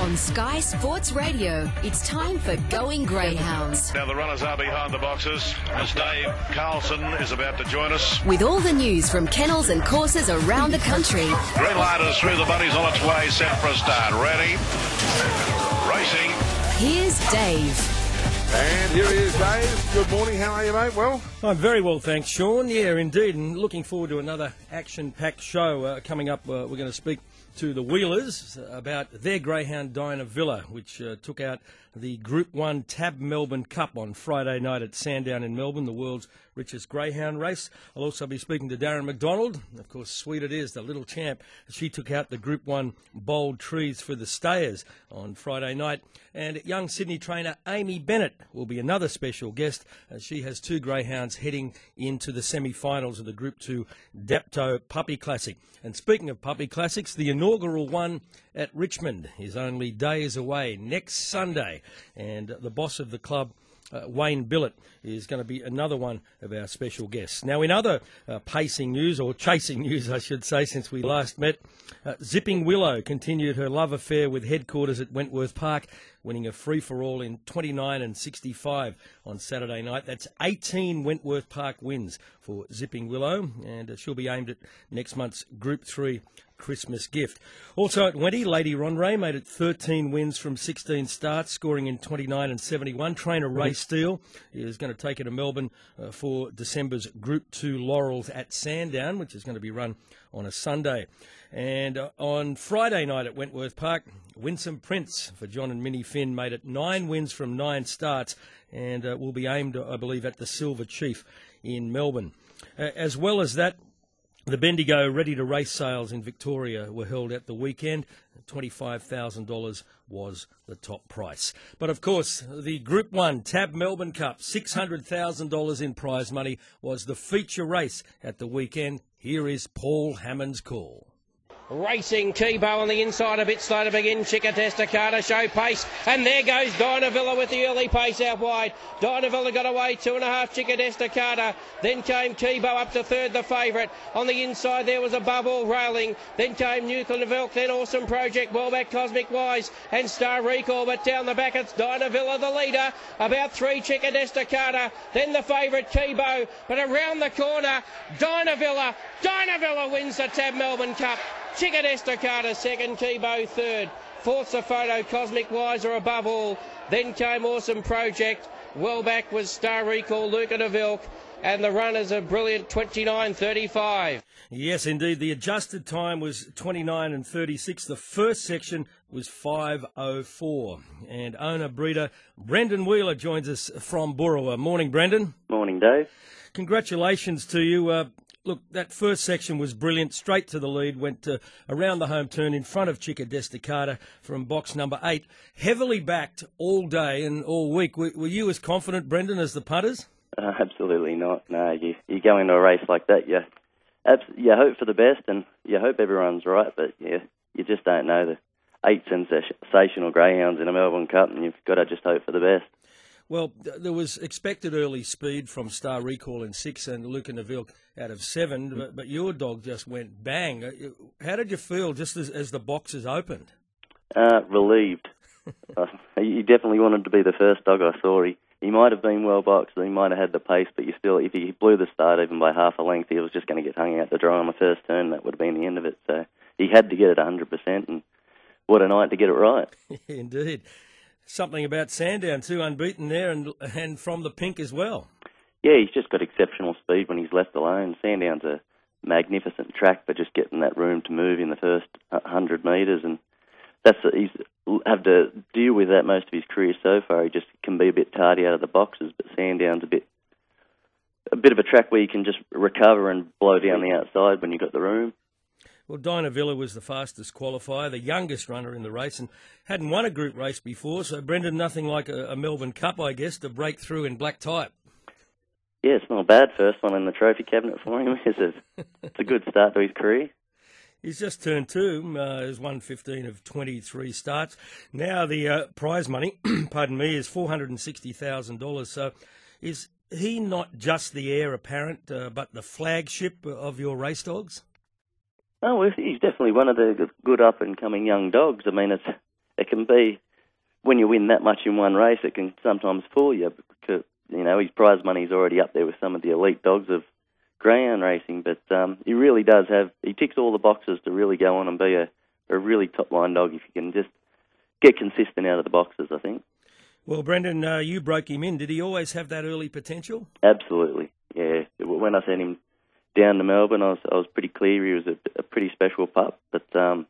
On Sky Sports Radio, it's time for Going Greyhounds. Now the runners are behind the boxes as Dave Carlson is about to join us. With all the news from kennels and courses around the country. Green light is through, the buddy's on its way, set for a start. Ready? Racing. Here's Dave. And here he is, Dave. Good morning. How are you, mate? Well? I'm very well, thanks, Sean. Yeah, indeed. And looking forward to another action-packed show. Coming up, we're going to speak to the Wheelers about their greyhound Dinah Villa, which took out the Group 1 Tab Melbourne Cup on Friday night at Sandown in Melbourne, the world's richest greyhound race. I'll also be speaking to Darren McDonald. Of course, sweet it is, the little champ. She took out the Group 1 Bold Trees for the Stayers on Friday night. And young Sydney trainer Amy Bennett will be another special guest. She has two greyhounds heading into the semi-finals of the Group 2 Dapto Puppy Classic. And speaking of Puppy Classics, the inaugural one at Richmond is only days away, next Sunday. And the boss of the club, Wayne Billett, is going to be another one of our special guests. Now, in other pacing news, or chasing news, I should say, since we last met, Zipping Willow continued her love affair with headquarters at Wentworth Park, winning a free-for-all in 29 and 65 on Saturday night. That's 18 Wentworth Park wins for Zipping Willow, and she'll be aimed at next month's Group 3 Christmas gift. Also at Wenty, Lady Ronray made it 13 wins from 16 starts, scoring in 29 and 71. Trainer Ray Steele is going to take her to Melbourne for December's Group 2 Laurels at Sandown, which is going to be run on a Sunday. And on Friday night at Wentworth Park, Winsome Prince for John and Minnie Finn made it 9 wins from 9 starts and will be aimed, I believe, at the Silver Chief in Melbourne. As well as that, the Bendigo ready-to-race sales in Victoria were held at the weekend. $25,000 was the top price. But, of course, the Group 1 Tab Melbourne Cup, $600,000 in prize money, was the feature race at the weekend. Here is Paul Hammond's call. Racing Tebow on the inside, a bit slow to begin. Chica Testacata show pace, and there goes Dinah Villa with the early pace out wide. Dinah Villa got away 2.5. Chica Testacata, then came Tebow up to third, the favourite. On the inside there was Above All Railing, then came Newton of Elk, then Awesome Project, Wellback Cosmic Wise, and Star Recall. But down the back it's Dinah Villa the leader, about 3 Chica Testacata, then the favourite Tebow. But around the corner, Dinah Villa wins the Tab Melbourne Cup. Chica Testacata second, Tebow third. Fourth's a photo, Cosmic Wiser Above All. Then came Awesome Project. Wellback was Star Recall, Lucan of Elk. And the runners are brilliant, 29.35. Yes, indeed. The adjusted time was 29 and 36. The first section was 5:04. And owner breeder Brendan Wheeler joins us from Burrawa. Morning, Brendan. Morning, Dave. Congratulations to you. Look, that first section was brilliant. Straight to the lead, went around the home turn in front of Chica Testacata from box number 8. Heavily backed all day and all week. Were you as confident, Brendan, as the putters? Absolutely not. No, you go into a race like that, you hope for the best and you hope everyone's right, but you just don't know. The 8 sensational greyhounds in a Melbourne Cup, and you've got to just hope for the best. Well, there was expected early speed from Star Recall in 6 and Lucan of Elk out of 7, but your dog just went bang. How did you feel just as the boxes opened? Relieved. He definitely wanted to be the first dog I saw. He might have been well boxed, he might have had the pace, but if he blew the start even by half a length, he was just going to get hung out to dry on the first turn. That would have been the end of it. So he had to get it 100%, and what a night to get it right. Indeed. Something about Sandown too, unbeaten there, and from the pink as well. Yeah, he's just got exceptional speed when he's left alone. Sandown's a magnificent track for just getting that room to move in the first 100 metres, and he's had to deal with that most of his career so far. He just can be a bit tardy out of the boxes, but Sandown's a bit of a track where you can just recover and blow down the outside when you've got the room. Well, Dinah Villa was the fastest qualifier, the youngest runner in the race, and hadn't won a group race before. So, Brendan, nothing like a Melbourne Cup, I guess, to break through in black type. Yeah, it's not a bad first one in the trophy cabinet for him. It's a good start to his career. He's just turned 2. He's won 15 of 23 starts. Now the prize money, pardon me, is $460,000. So is he not just the heir apparent, but the flagship of your race dogs? Oh, well, he's definitely one of the good up-and-coming young dogs. I mean, it can be, when you win that much in one race, it can sometimes fool you because, you know, his prize money's already up there with some of the elite dogs of greyhound racing, but he really does he ticks all the boxes to really go on and be a really top-line dog if you can just get consistent out of the boxes, I think. Well, Brendan, you broke him in. Did he always have that early potential? Absolutely, yeah. When I sent him down to Melbourne, I was pretty clear he was a pretty special pup, but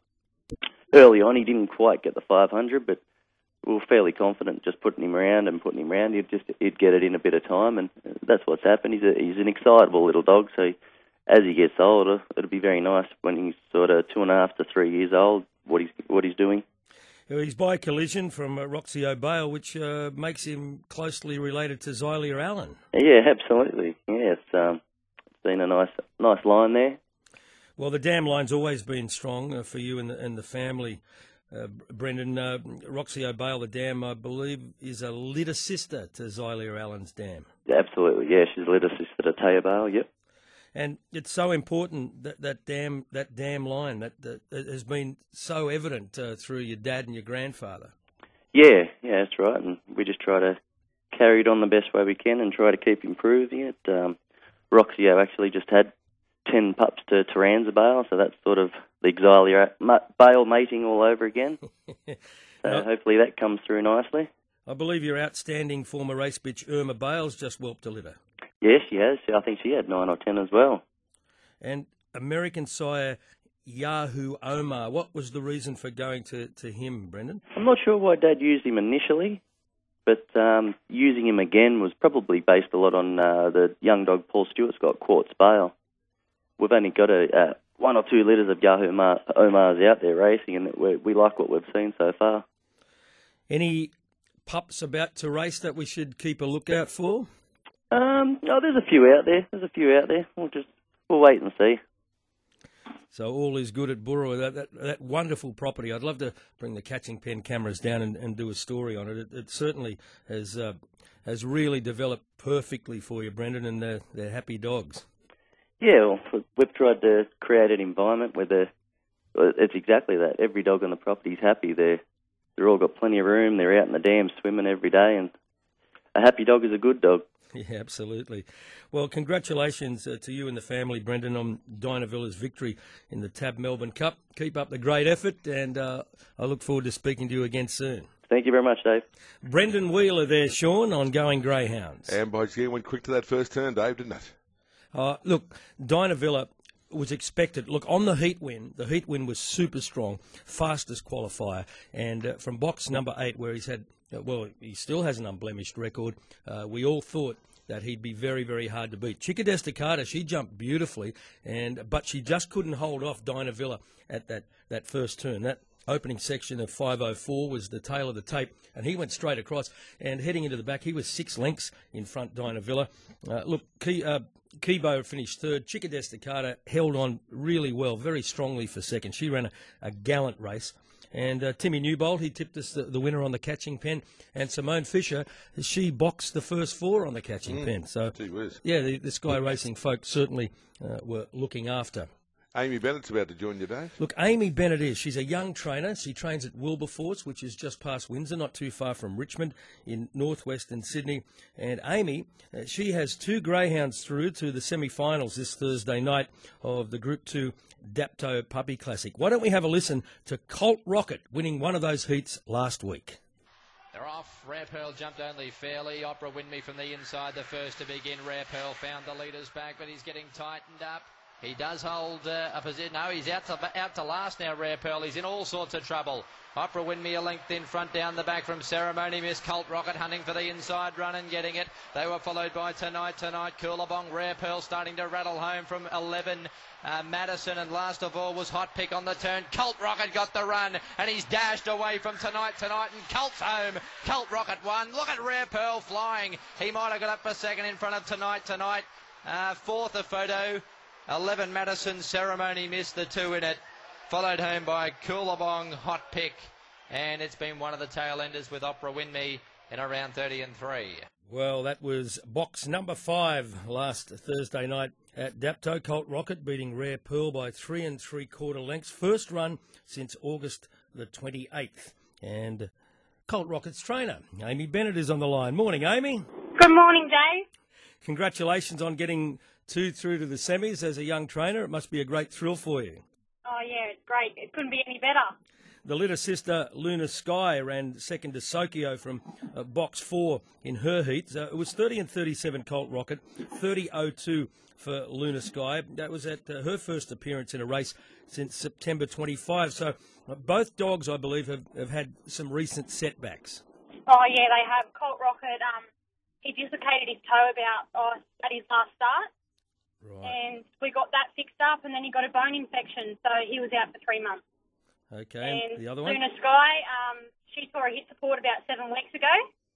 early on he didn't quite get the 500, but we were fairly confident just putting him around. He'd get it in a bit of time, and that's what's happened. He's an excitable little dog, so as he gets older, it'll be very nice when he's sort of 2.5 to 3 years old, what he's doing. He's by collision from Roxy O'Bale, which makes him closely related to Xylia Allen. Yeah, absolutely. Yeah, it's been a nice line there. Well, the dam line's always been strong for you and the family, Brendan. Roxy O'Bale, the dam, I believe, is a litter sister to Xylia Allen's dam. Absolutely, yeah. She's a litter sister to Taya Bale, yep. And it's so important that dam line that has been so evident through your dad and your grandfather. Yeah, that's right. And we just try to carry it on the best way we can and try to keep improving it. Roxy actually just had 10 pups to Taranza Bale, so that's sort of the Xylia Bale mating all over again. So hopefully that comes through nicely. I believe your outstanding former race bitch Irma Bale's just whelped a litter. Yes, she has. I think she had 9 or 10 as well. And American sire Yahoo Omar, what was the reason for going to him, Brendan? I'm not sure why Dad used him initially, but using him again was probably based a lot on the young dog Paul Stewart's got, Quartz Bale. We've only got 1 or 2 litters of Yahoo Omars out there racing, and we like what we've seen so far. Any pups about to race that we should keep a lookout for? There's a few out there. We'll wait and see. So all is good at Burra. That wonderful property. I'd love to bring the Catching Pen cameras down and do a story on it. It certainly has really developed perfectly for you, Brendan, and they're happy dogs. Yeah, well, we've tried to create an environment where it's exactly that. Every dog on the property's happy. They're all got plenty of room. They're out in the dam swimming every day, and a happy dog is a good dog. Yeah, absolutely. Well, congratulations to you and the family, Brendan, on Dinah Villa's victory in the TAB Melbourne Cup. Keep up the great effort, and I look forward to speaking to you again soon. Thank you very much, Dave. Brendan Wheeler there, Sean, on Going Greyhounds. And by G went quick to that first turn, Dave, didn't it? Look, Dinah Villa was expected. Look, on the heat win was super strong, fastest qualifier, and from box number 8, where he's had, he still has an unblemished record, we all thought that he'd be very, very hard to beat. Chica Destacada, she jumped beautifully, but she just couldn't hold off Dinah Villa at that first turn. That opening section of 5:04 was the tail of the tape, and he went straight across, and heading into the back, he was 6 lengths in front, Dinah Villa. Kibo finished third. Chica Destacada held on really well, very strongly for second. She ran a gallant race. And Timmy Newbold, he tipped us the winner on the Catching Pen. And Simone Fisher, she boxed the first 4 on the Catching Pen. So, yeah, the Sky Racing folk certainly were looking after. Amy Bennett's about to join you, Dave. Look, Amy Bennett she's a young trainer. She trains at Wilberforce, which is just past Windsor, not too far from Richmond in northwestern Sydney. And Amy, she has 2 greyhounds through to the semi-finals this Thursday night of the Group 2 Dapto Puppy Classic. Why don't we have a listen to Colt Rocket winning one of those heats last week? They're off. Rare Pearl jumped only fairly. Opera Win Me from the inside, the first to begin. Rare Pearl found the leaders back, but he's getting tightened up. He does hold a position. No, he's out to last now, Rare Pearl. He's in all sorts of trouble. Opera Win Me a length in front, down the back from Ceremony Miss. Colt Rocket hunting for the inside run and getting it. They were followed by Tonight, Coolabong. Rare Pearl starting to rattle home from 11. Madison, and last of all was Hot Pick on the turn. Colt Rocket got the run, and he's dashed away from Tonight, and Colt's home. Colt Rocket won. Look at Rare Pearl flying. He might have got up a second in front of Tonight. Fourth a photo. 11 Madison, Ceremony Miss, the 2 in it. Followed home by Coolabong, Hot Pick, and it's been one of the tail enders with Opera Win Me in around 30 and 3. Well, that was box number 5 last Thursday night at Dapto. Colt Rocket beating Rare Pearl by 3 3/4 lengths. First run since August the 28th. and Colt Rocket's trainer. Amy Bennett is on the line. Morning, Amy. Good morning, Dave. Congratulations on getting 2 through to the semis as a young trainer. It must be a great thrill for you. Oh, yeah, it's great. It couldn't be any better. The little sister, Luna Sky, ran second to Sokio from box 4 in her heat. It was 30 and 37 Colt Rocket, 30.02 for Luna Sky. That was at her first appearance in a race since September 25. So both dogs, I believe, have had some recent setbacks. Oh, yeah, they have. Colt Rocket, he dislocated his toe at his last start. Right. And we got that fixed up, and then he got a bone infection, so he was out for 3 months. Okay, and the other one? Luna Sky, she saw a hit support about 7 weeks ago,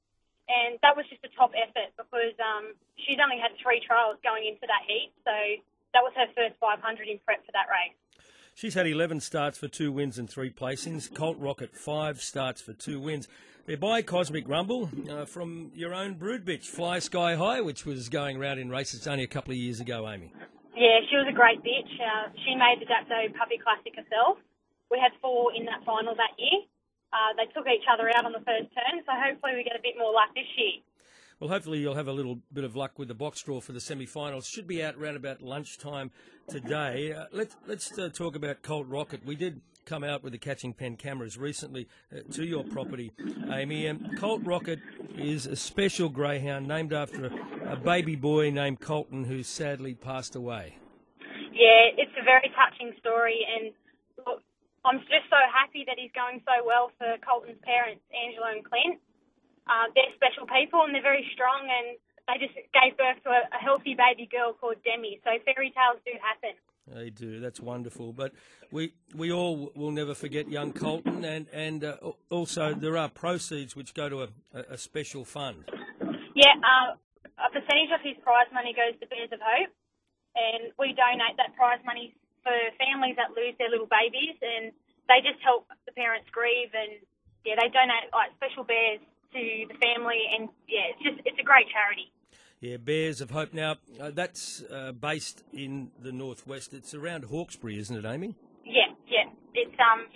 and that was just a top effort because she's only had 3 trials going into that heat, so that was her first 500 in prep for that race. She's had 11 starts for 2 wins and 3 placings. Colt Rocket, 5 starts for 2 wins. They're by Cosmic Rumble from your own brood bitch, Fly Sky High, which was going around in races only a couple of years ago, Amy. Yeah, she was a great bitch. She made the Dapto Puppy Classic herself. We had 4 in that final that year. They took each other out on the first turn, so hopefully we get a bit more luck this year. Well, hopefully you'll have a little bit of luck with the box draw for the semi-finals. Should be out around about lunchtime today. Let's talk about Colt Rocket. We did come out with the catching pen cameras recently to your property, Amy. And Colt Rocket is a special greyhound named after a baby boy named Colton who sadly passed away. Yeah, it's a very touching story, and look, I'm just so happy that he's going so well for Colton's parents, Angela and Clint. They're special people and they're very strong, and they just gave birth to a healthy baby girl called Demi. So fairy tales do happen. They do. That's wonderful. But we all will never forget young Colton, and also there are proceeds which go to a special fund. Yeah, a percentage of his prize money goes to Bears of Hope, and we donate that prize money for families that lose their little babies, and they just help the parents grieve, and yeah, they donate like special bears to the family, and yeah, it's a great charity. Yeah, Bears of Hope. Now, that's based in the northwest. It's around Hawkesbury, isn't it, Amy? Yeah. It's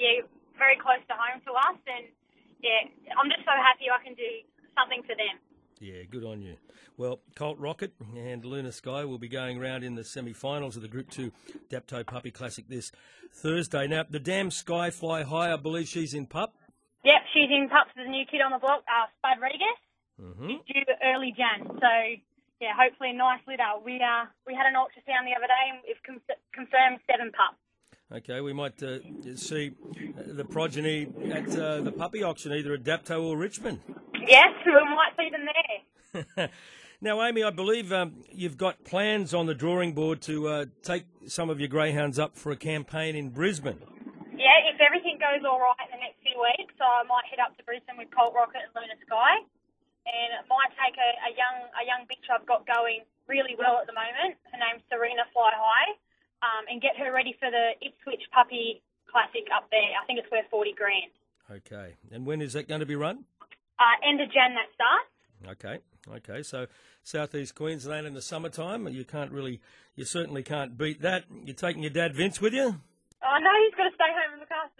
very close to home to us, and yeah, I'm just so happy I can do something for them. Yeah, good on you. Well, Colt Rocket and Luna Sky will be going around in the semi-finals of the Group 2 Dapto Puppy Classic this Thursday. Now, the Damn Sky Fly High, I believe she's in pup. Yep, she's in pups with a new kid on the block, Spud Rodriguez. Mm-hmm. She's due early Jan, so yeah, hopefully a nice litter. We had an ultrasound the other day and we've confirmed 7 pups. Okay, we might see the progeny at the puppy auction, either at Dapto or Richmond. Yes, we might see them there. Now, Amy, I believe you've got plans on the drawing board to take some of your greyhounds up for a campaign in Brisbane. Yeah, if everything goes all right in the next few weeks, I might head up to Brisbane with Colt Rocket and Luna Sky. And it might take a young bitch I've got going really well at the moment. Her name's Serena Fly High, and get her ready for the Ipswich Puppy Classic up there. I think it's worth $40,000. Okay, and when is that going to be run? End of Jan that starts. Okay. So southeast Queensland in the summertime, you certainly can't beat that. You're taking your dad Vince with you? Oh, no, he's got to stay home and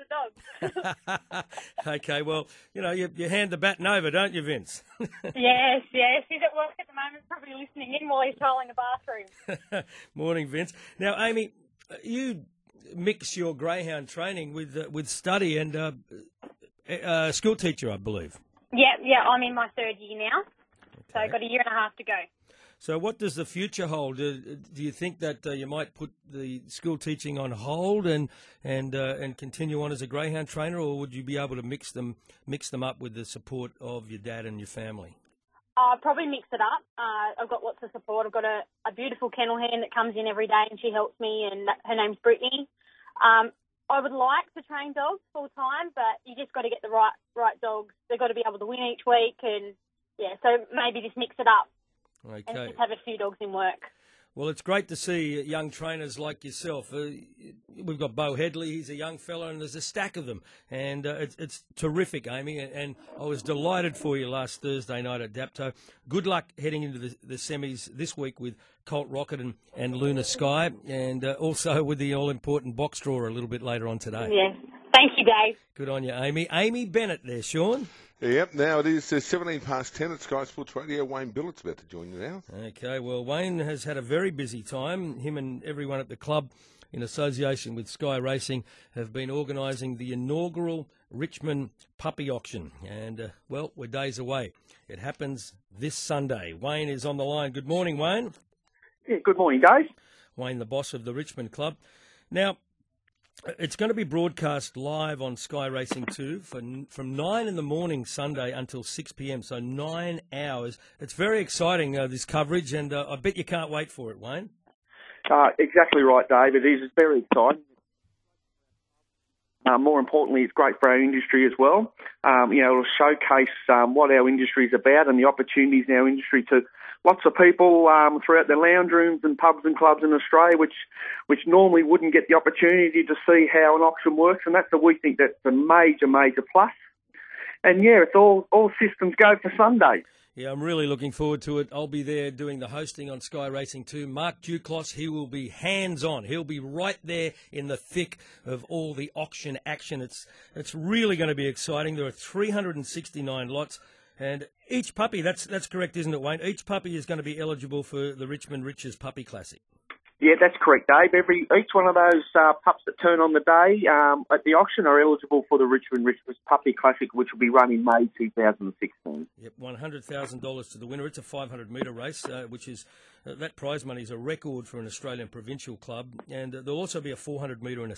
look after the dogs. Okay, well, you hand the baton over, don't you, Vince? Yes. He's at work at the moment, probably listening in while he's tiling the bathroom. Morning, Vince. Now, Amy, you mix your greyhound training with study and school teacher, I believe. Yeah, I'm in my 3rd year now, so I've got a year and a half to go. So what does the future hold? Do you think that you might put the school teaching on hold and continue on as a greyhound trainer, or would you be able to mix them up with the support of your dad and your family? I'll probably mix it up. I've got lots of support. I've got a beautiful kennel hand that comes in every day and she helps me, and her name's Brittany. I would like to train dogs full time, but you just got to get the right dogs. They've got to be able to win each week, and yeah, so maybe just mix it up. Okay. And just have a few dogs in work. Well, it's great to see young trainers like yourself. We've got Beau Headley, he's a young fella, and there's a stack of them. And it's terrific, Amy, and I was delighted for you last Thursday night at Dapto. Good luck heading into the semis this week with Colt Rocket and Luna Sky, and also with the all-important box draw a little bit later on today. Yeah. Thank Thank you, Dave. Good on you, Amy. Amy Bennett there, Sean. Yep, now it is 17 past 10 at Sky Sports Radio. Wayne Billett's about to join you now. Okay, well, Wayne has had a very busy time. Him and everyone at the club, in association with Sky Racing, have been organising the inaugural Richmond Puppy Auction. And, well, we're days away. It happens this Sunday. Wayne is on the line. Good morning, Wayne. Yeah, good morning, Dave. Wayne, the boss of the Richmond Club. Now, it's going to be broadcast live on Sky Racing 2 from 9 in the morning Sunday until 6 p.m, so 9 hours. It's very exciting, this coverage, and I bet you can't wait for it, Wayne. Exactly right, Dave. It is. It's very exciting. More importantly, it's great for our industry as well. It'll showcase what our industry is about and the opportunities in our industry to lots of people throughout the lounge rooms and pubs and clubs in Australia, which normally wouldn't get the opportunity to see how an auction works, and we think that's a major, major plus. And yeah, it's all systems go for Sunday. Yeah, I'm really looking forward to it. I'll be there doing the hosting on Sky Racing 2. Mark Duclos, he will be hands-on. He'll be right there in the thick of all the auction action. It's really going to be exciting. There are 369 lots, and each puppy, that's correct, isn't it, Wayne? Each puppy is going to be eligible for the Richmond Riches Puppy Classic. Yeah, that's correct, Dave. Each one of those pups that turn on the day at the auction are eligible for the Richmond Riches Puppy Classic, which will be run in May 2016. Yep, $100,000 to the winner. It's a 500-metre race, which is that prize money is a record for an Australian provincial club, and there'll also be a 400-metre and a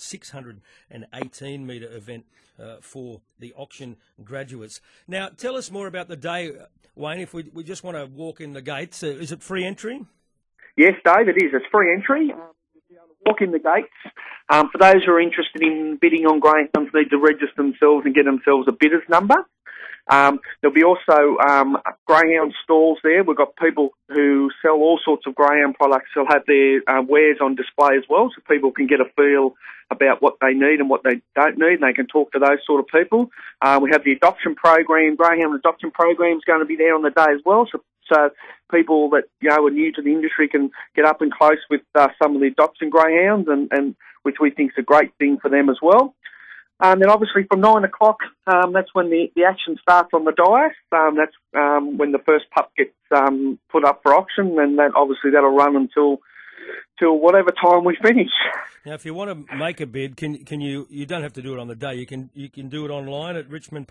618-metre event for the auction graduates. Now, tell us more about the day, Wayne. If we just want to walk in the gates, is it free entry? Yes, Dave, it is. It's free entry. Walk in the gates. For those who are interested in bidding on greyhounds, need to register themselves and get themselves a bidder's number. There'll be also greyhound stalls there. We've got people who sell all sorts of greyhound products. They'll have their wares on display as well, so people can get a feel about what they need and what they don't need, and they can talk to those sort of people. We have the adoption program, greyhound adoption program is going to be there on the day as well, so people that are new to the industry can get up and close with some of the adoption greyhounds, and which we think is a great thing for them as well. And then obviously from 9 o'clock, that's when the action starts on the dais. That's when the first pup gets put up for auction, and that'll run until whatever time we finish. Now, if you want to make a bid, can you don't have to do it on the day. You can do it online at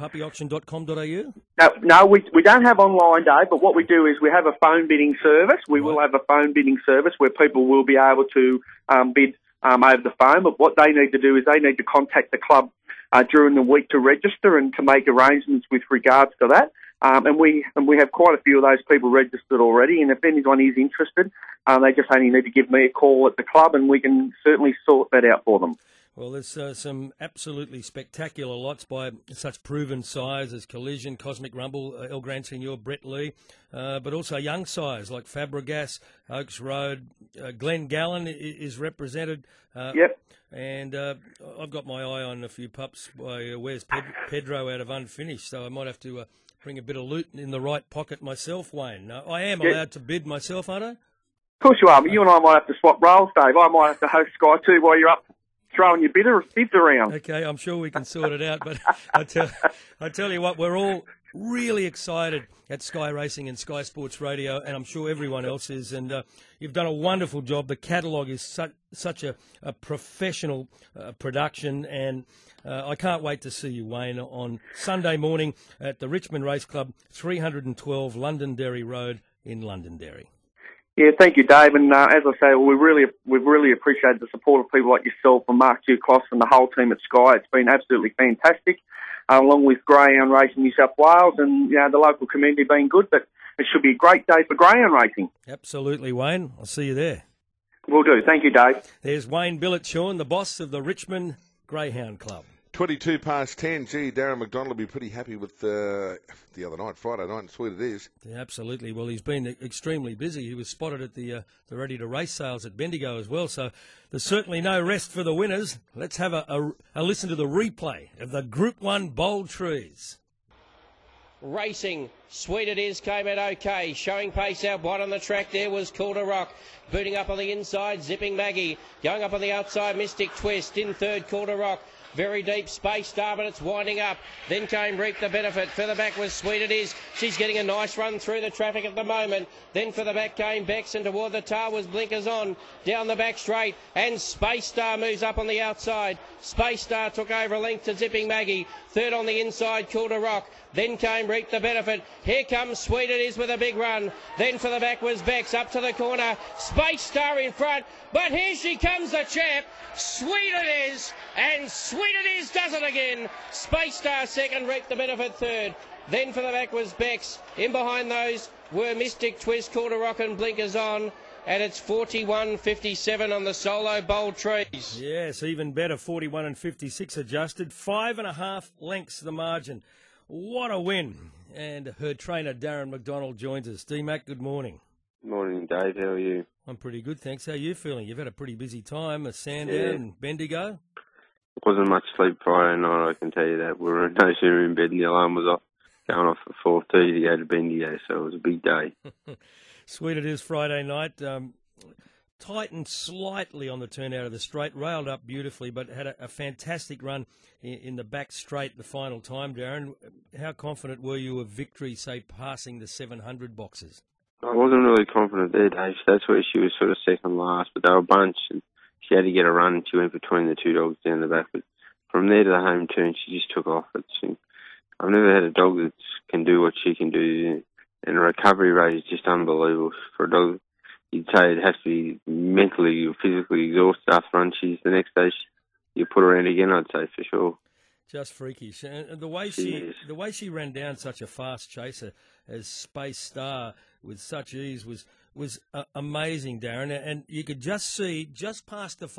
richmondpuppyauction.com.au? No, we don't have online, Dave, but what we do is we have a phone bidding service. We will have a phone bidding service where people will be able to bid over the phone, but what they need to do is they need to contact the club during the week to register and to make arrangements with regards to that. And we have quite a few of those people registered already, and if anyone is interested, they just only need to give me a call at the club, and we can certainly sort that out for them. Well, there's some absolutely spectacular lots by such proven sires as Collision, Cosmic Rumble, El Gran Senor, Brett Lee, but also young sires like Fabregas, Oaks Road, Glenn Gallen is represented. Yep. And I've got my eye on a few pups by Where's Pedro out of Unfinished, so I might have to bring a bit of loot in the right pocket myself, Wayne. I am allowed to bid myself, aren't I? Of course you are, but you and I might have to swap roles, Dave. I might have to host Sky 2 while you're up throwing your bids around. Okay, I'm sure we can sort it out, but I tell you what, we're all really excited at Sky Racing and Sky Sports Radio, and I'm sure everyone else is, and you've done a wonderful job. The catalogue is such a professional production, and I can't wait to see you, Wayne, on Sunday morning at the Richmond Race Club, 312 Londonderry Road in Londonderry. Yeah, thank you, Dave. And as I say, we've really appreciated the support of people like yourself and Mark Duclos and the whole team at Sky. It's been absolutely fantastic, along with Greyhound Racing New South Wales and the local community being good. But it should be a great day for greyhound racing. Absolutely, Wayne. I'll see you there. Will do. Thank you, Dave. There's Wayne Billett, Sean, the boss of the Richmond Greyhound Club. 22 past 10. Gee, Darren McDonald will be pretty happy with the other night, Friday night, and sweet it is. Yeah, absolutely. Well, he's been extremely busy. He was spotted at the Ready to Race sales at Bendigo as well, so there's certainly no rest for the winners. Let's have a listen to the replay of the Group 1 Bold Trees. Racing Sweet It Is came out okay. Showing pace out wide on the track there was Cool to Rock. Booting up on the inside, Zipping Maggie. Going up on the outside, Mystic Twist. In third, Cool to Rock. Very deep, Space Star, but it's winding up. Then came Reap the Benefit. Further back was Sweet It Is. She's getting a nice run through the traffic at the moment. Then for the back came Bex, and toward the tail was Blinkers On. Down the back straight, and Space Star moves up on the outside. Space Star took over a length to Zipping Maggie. Third on the inside, Cool to Rock. Then came Reap the Benefit. Here comes Sweet It Is with a big run. Then for the back was Bex, up to the corner. Space Star in front, but here she comes, the champ. Sweet It Is, and Sweet It Is does it again. Space Star second, Reap the Benefit third. Then for the back was Bex. In behind those were Mystic Twist, Cool to Rock and Blinkers On. And it's 41.57 on the solo Bold Trees. Yes, even better, 41 and 56 adjusted. 5.5 lengths the margin. What a win. And her trainer, Darren McDonald, joins us. D-Mac, good morning. Morning, Dave. How are you? I'm pretty good, thanks. How are you feeling? You've had a pretty busy time, a Sandown and Bendigo. It wasn't much sleep Friday night, I can tell you that. We were no sooner in bed and the alarm was off, going off at 4:30 to go to Bendigo, so it was a big day. Sweet It Is Friday night. Tightened slightly on the turn out of the straight, railed up beautifully, but had a fantastic run in the back straight the final time, Darren. How confident were you of victory, say, passing the 700 boxes? I wasn't really confident there, Dave. That's where she was sort of second last, but they were a bunch, and she had to get a run. She went between the two dogs down the back, but from there to the home turn, she just took off. I've never had a dog that can do what she can do, and the recovery rate is just unbelievable. For a dog, you'd say it has to be mentally or physically exhausted after run. The next day, you put her in again, I'd say, for sure. Just freakish. And the way she ran down such a fast chaser as Space Star with such ease was amazing, Darren. And you could just see, just past the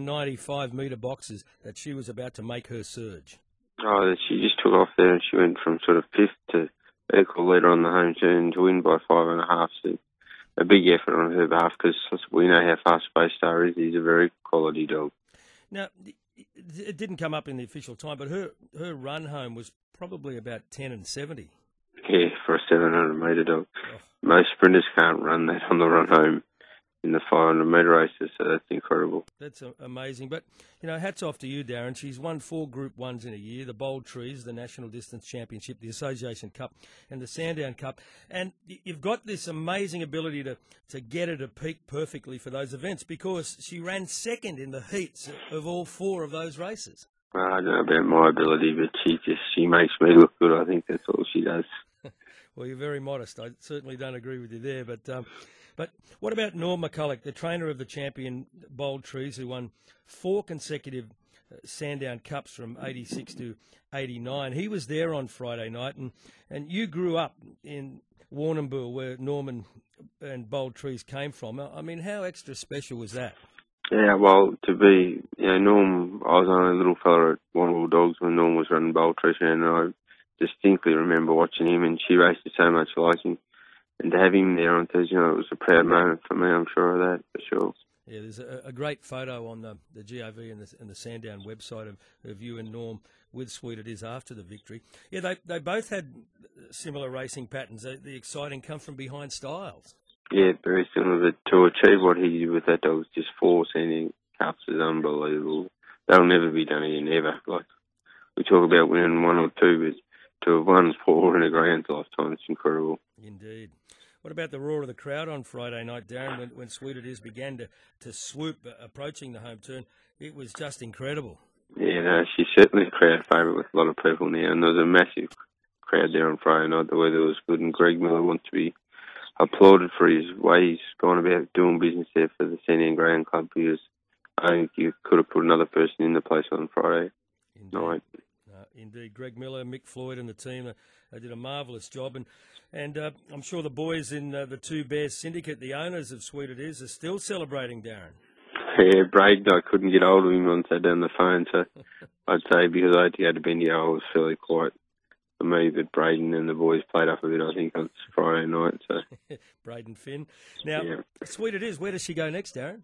595 metre boxes, that she was about to make her surge. Oh, she just took off there, and she went from sort of fifth to equal leader on the home turn to win by 5.5. So a big effort on her behalf, because we know how fast Space Star is. He's a very quality dog. Now, it didn't come up in the official time, but her run home was probably about 10 and 70. Yeah, for a 700 metre dog. Oh. Most sprinters can't run that on the run home in the 500 metre races, so that's incredible. That's amazing. But, hats off to you, Darren. She's won 4 Group 1s in a year, the Bold Trees, the National Distance Championship, the Association Cup and the Sandown Cup. And you've got this amazing ability to get her to peak perfectly for those events, because she ran second in the heats of all 4 of those races. Well, I don't know about my ability, but she makes me look good. I think that's all she does. Well, you're very modest. I certainly don't agree with you there. But what about Norm McCulloch, the trainer of the champion Bold Trees, who won 4 consecutive Sandown Cups from 86 to 89? He was there on Friday night, and you grew up in Warrnambool, where Norman and Bold Trees came from. I mean, how extra special was that? Yeah, well, to be, Norm, I was only a little fella at Warrnambool Dogs when Norm was running Bold Trees, and I distinctly remember watching him, and she raced it so much like him. And to have him there on Thursday night, it was a proud moment for me, I'm sure of that, for sure. Yeah, there's a great photo on the GOV and the Sandown website of you and Norm with Sweet It Is after the victory. Yeah, they both had similar racing patterns. The exciting come from behind styles. Yeah, very similar. But to achieve what he did with that dog, just 4 Sandown Cups is unbelievable. That'll never be done again, ever. Like, we talk about winning 1 or 2, but to have won 4 in a grand lifetime, it's incredible. Indeed. What about the roar of the crowd on Friday night, Darren, when Sweet It Is began to swoop, approaching the home turn? It was just incredible. Yeah, no, she's certainly a crowd favourite with a lot of people now, and there was a massive crowd there on Friday night. The weather was good, and Greg Miller wants to be applauded for his way he's gone about doing business there for the Sandown Greyhound Club, because I think you could have put another person in the place on Friday night. Indeed, Greg Miller, Mick Floyd and the team did a marvellous job. And I'm sure the boys in the Two Bears Syndicate, the owners of Sweet It Is, are still celebrating, Darren. Yeah, Braden, I couldn't get hold of him on Saturday on the phone, so I'd say because I had to go to Bendigo, I was fairly quiet for me, but Braden and the boys played up a bit, I think, on Friday night. So Braden Finn. Now, Sweet It Is, where does she go next, Darren?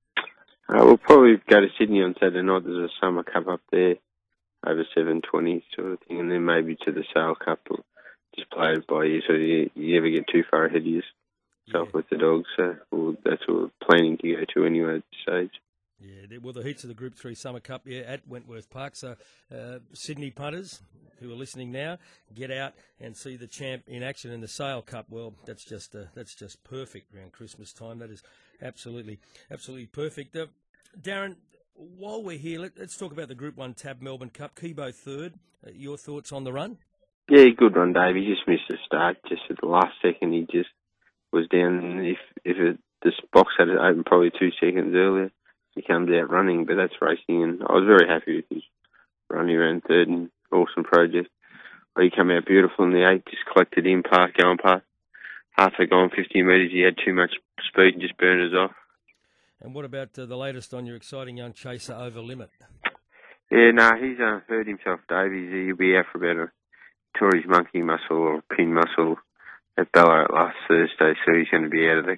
We'll probably go to Sydney on Saturday night. There's a Summer Cup up there, over 720 sort of thing, and then maybe to the Sale Cup. Just play it by ear, so you never get too far ahead of yourself with the dogs. So that's what we're planning to go to anyway at this stage. Yeah, well, the heats of the Group 3 Summer Cup at Wentworth Park. So Sydney punters who are listening now, get out and see the champ in action in the Sale Cup. Well, that's just perfect around Christmas time. That is absolutely perfect. Darren, while we're here, let's talk about the Group 1 Tab Melbourne Cup. Kibo third. Your thoughts on the run? Yeah, good run, Dave. He just missed the start just at the last second. He just was down. If this box had it open probably 2 seconds earlier, he comes out running, but that's racing, and I was very happy with his run. He ran third in Awesome Project. He came out beautiful in the 8, just collected in park, going past. After going 50 metres, he had too much speed and just burned us off. And what about the latest on your exciting young chaser, Over Limit? Yeah, no, he's hurt himself, Dave. He'll be out for about tore his monkey muscle or pin muscle at Ballarat last Thursday, so he's going to be out of it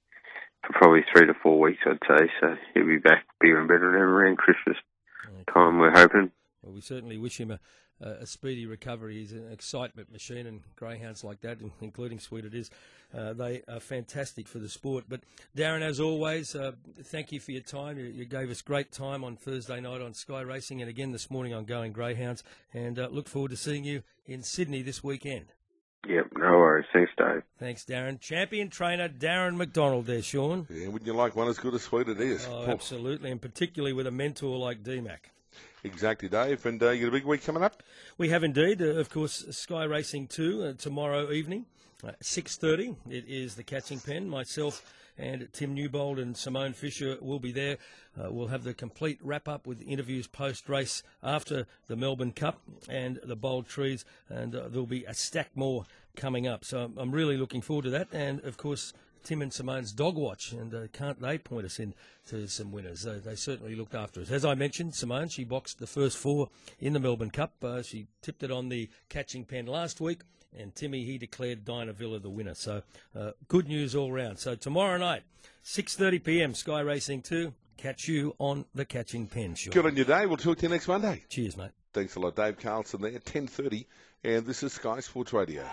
for probably 3 to 4 weeks, I'd say. So he'll be back bigger and better around Christmas time, we're hoping. Well, we certainly wish him a speedy recovery. He's an excitement machine, and greyhounds like that, including Sweet It Is, they are fantastic for the sport. But Darren, as always, thank you for your time. You gave us great time on Thursday night on Sky Racing, and again this morning on Going Greyhounds. And look forward to seeing you in Sydney this weekend. Yep, no worries. Thanks, Dave. Thanks, Darren. Champion trainer Darren McDonald there, Sean. Yeah, wouldn't you like one as good as Sweet It Is? Oh, absolutely, and particularly with a mentor like D-Mac. Exactly, Dave. And you got a big week coming up? We have indeed. Of course, Sky Racing 2 tomorrow evening, 6:30. It is the Catching Pen. Myself and Tim Newbold and Simone Fisher will be there. We'll have the complete wrap-up with interviews post-race after the Melbourne Cup and the Bold Trees, and there'll be a stack more coming up. So I'm really looking forward to that. And, of course, Tim and Simone's Dog Watch, and can't they point us in to some winners? They certainly looked after us. As I mentioned, Simone, she boxed the first 4 in the Melbourne Cup. She tipped it on the Catching Pen last week, and Timmy, he declared Dinah Villa the winner. So good news all round. So tomorrow night, 6:30 p.m, Sky Racing 2. Catch you on the Catching Pen, Sean. Good on you, Dave. We'll talk to you next Monday. Cheers, mate. Thanks a lot, Dave Carlson there, 10:30, and this is Sky Sports Radio.